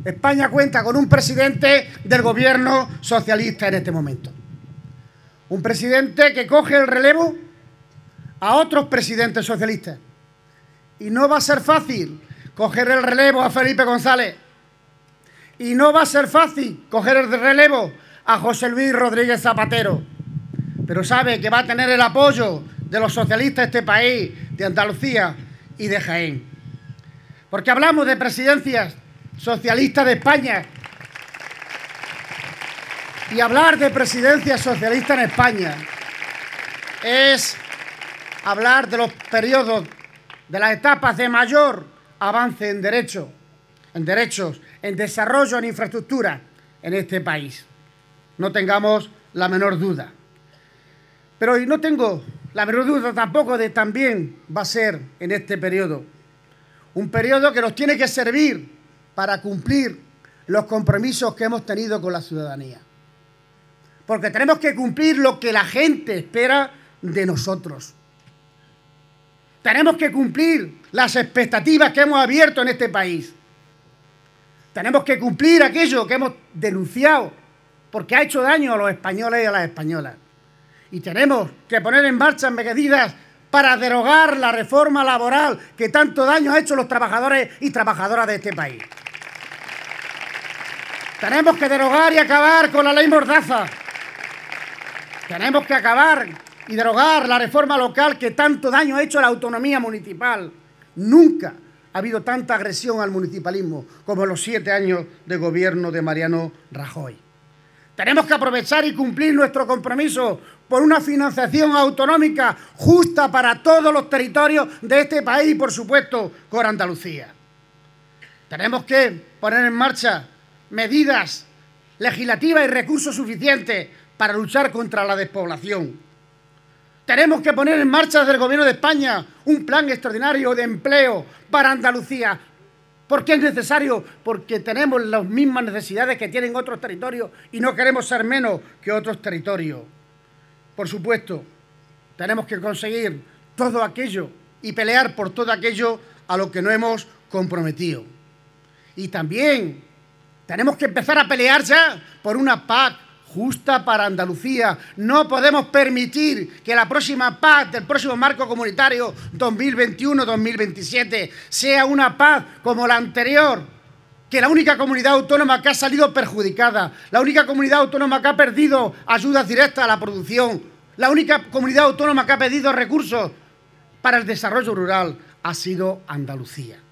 España cuenta con un presidente del gobierno socialista en este momento. Un presidente que coge el relevo a otros presidentes socialistas. Y no va a ser fácil coger el relevo a Felipe González. Y no va a ser fácil coger el relevo a José Luis Rodríguez Zapatero. Pero sabe que va a tener el apoyo de los socialistas de este país, de Andalucía y de Jaén. Porque hablamos de presidencias socialistas de España. Y hablar de presidencia socialista en España es hablar de los periodos, de las etapas de mayor avance en derechos, en desarrollo, en infraestructura en este país. No tengamos la menor duda. Pero no tengo la menor duda tampoco de también va a ser en este periodo. Un periodo que nos tiene que servir para cumplir los compromisos que hemos tenido con la ciudadanía. Porque tenemos que cumplir lo que la gente espera de nosotros. Tenemos que cumplir las expectativas que hemos abierto en este país. Tenemos que cumplir aquello que hemos denunciado, porque ha hecho daño a los españoles y a las españolas. Y tenemos que poner en marcha medidas para derogar la reforma laboral que tanto daño ha hecho a los trabajadores y trabajadoras de este país. Tenemos que derogar y acabar con la ley Mordaza. Tenemos que acabar y derogar la reforma local que tanto daño ha hecho a la autonomía municipal. Nunca ha habido tanta agresión al municipalismo como en los 7 años de gobierno de Mariano Rajoy. Tenemos que aprovechar y cumplir nuestro compromiso por una financiación autonómica justa para todos los territorios de este país y, por supuesto, con Andalucía. Tenemos que poner en marcha medidas legislativas y recursos suficientes para luchar contra la despoblación. Tenemos que poner en marcha desde el Gobierno de España un plan extraordinario de empleo para Andalucía. ¿Por qué es necesario? Porque tenemos las mismas necesidades que tienen otros territorios y no queremos ser menos que otros territorios. Por supuesto, tenemos que conseguir todo aquello y pelear por todo aquello a lo que no hemos comprometido. Y también tenemos que empezar a pelear ya por una PAC justa para Andalucía. No podemos permitir que la próxima PAC del próximo marco comunitario 2021-2027 sea una PAC como la anterior, que la única comunidad autónoma que ha salido perjudicada, la única comunidad autónoma que ha perdido ayudas directas a la producción, la única comunidad autónoma que ha perdido recursos para el desarrollo rural ha sido Andalucía.